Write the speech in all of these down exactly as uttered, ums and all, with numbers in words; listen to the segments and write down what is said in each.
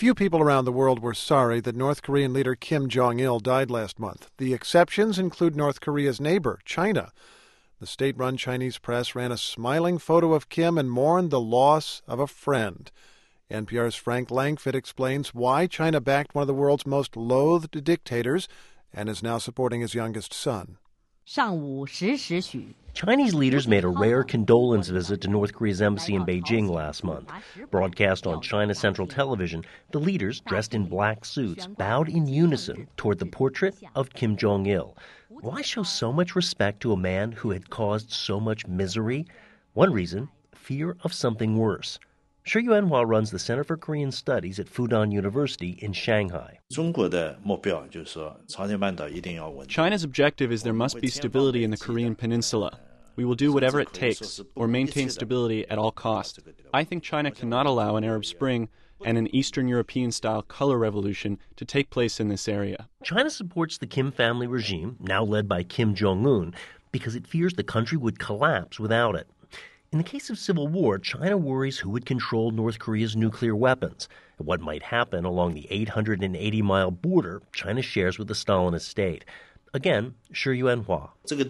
Few people around the world were sorry that North Korean leader Kim Jong-il died last month. The exceptions include North Korea's neighbor, China. The state-run Chinese press ran a smiling photo of Kim and mourned the loss of a friend. N P R's Frank Langfitt explains why China backed one of the world's most loathed dictators and is now supporting his youngest son. Chinese leaders made a rare condolence visit to North Korea's embassy in Beijing last month. Broadcast on China Central Television, the leaders, dressed in black suits, bowed in unison toward the portrait of Kim Jong-il. Why show so much respect to a man who had caused so much misery? One reason, fear of something worse. Shi Yuanhua runs the Center for Korean Studies at Fudan University in Shanghai. China's objective is there must be stability in the Korean peninsula. We will do whatever it takes, or maintain stability at all costs. I think China cannot allow an Arab Spring and an Eastern European-style color revolution to take place in this area. China supports the Kim family regime, now led by Kim Jong-un, because it fears the country would collapse without it. In the case of civil war, China worries who would control North Korea's nuclear weapons and what might happen along the eight hundred eighty mile border China shares with the Stalinist state. Again, Shi Yuanhua.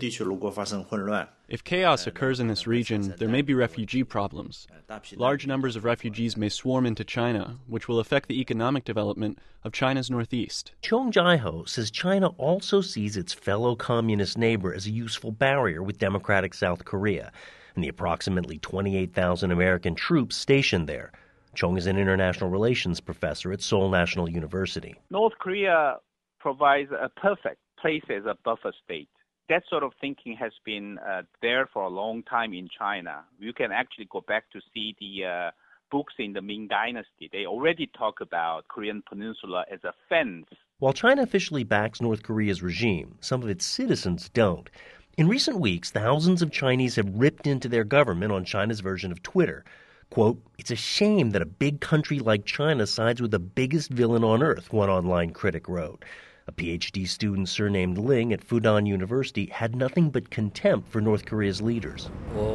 If chaos occurs in this region, there may be refugee problems. Large numbers of refugees may swarm into China, which will affect the economic development of China's northeast. Chong Jai-ho says China also sees its fellow communist neighbor as a useful barrier with democratic South Korea and the approximately twenty-eight thousand American troops stationed there. Chong is an international relations professor at Seoul National University. North Korea provides a perfect place as a buffer state. That sort of thinking has been uh, there for a long time in China. You can actually go back to see the uh, books in the Ming Dynasty. They already talk about Korean Peninsula as a fence. While China officially backs North Korea's regime, some of its citizens don't. In recent weeks, thousands of Chinese have ripped into their government on China's version of Twitter. Quote, "It's a shame that a big country like China sides with the biggest villain on earth," one online critic wrote. A P H D student surnamed Ling at Fudan University had nothing but contempt for North Korea's leaders.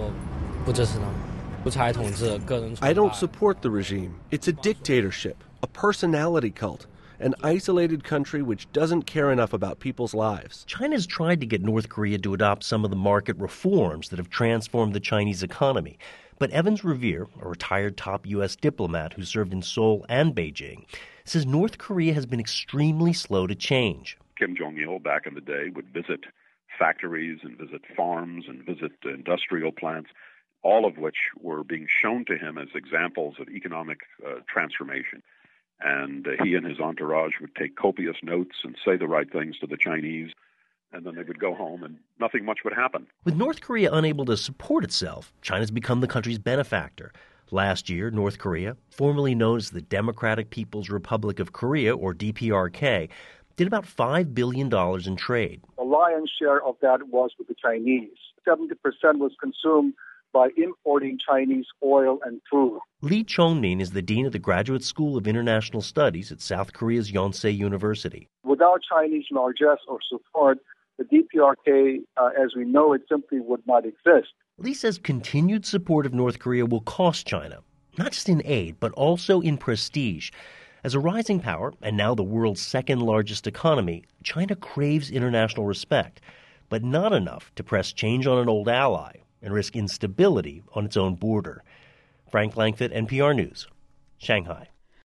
I don't support the regime. It's a dictatorship, a personality cult, an isolated country which doesn't care enough about people's lives. China's tried to get North Korea to adopt some of the market reforms that have transformed the Chinese economy. But Evans Revere, a retired top U S diplomat who served in Seoul and Beijing, says North Korea has been extremely slow to change. Kim Jong-il back in the day would visit factories and visit farms and visit industrial plants, all of which were being shown to him as examples of economic uh, transformation. And uh, he and his entourage would take copious notes and say the right things to the Chinese, and then they would go home and nothing much would happen. With North Korea unable to support itself, China's become the country's benefactor. Last year, North Korea, formerly known as the Democratic People's Republic of Korea, or D P R K, did about five billion dollars in trade. The lion's share of that was with the Chinese. seventy percent was consumed by importing Chinese oil and food. Lee Chong-min is the dean of the Graduate School of International Studies at South Korea's Yonsei University. Without Chinese largesse or support, the D P R K, uh, as we know it, simply would not exist. Lee says continued support of North Korea will cost China, not just in aid, but also in prestige. As a rising power, and now the world's second largest economy, China craves international respect, but not enough to press change on an old ally and risk instability on its own border. Frank Langfitt, N P R News, Shanghai.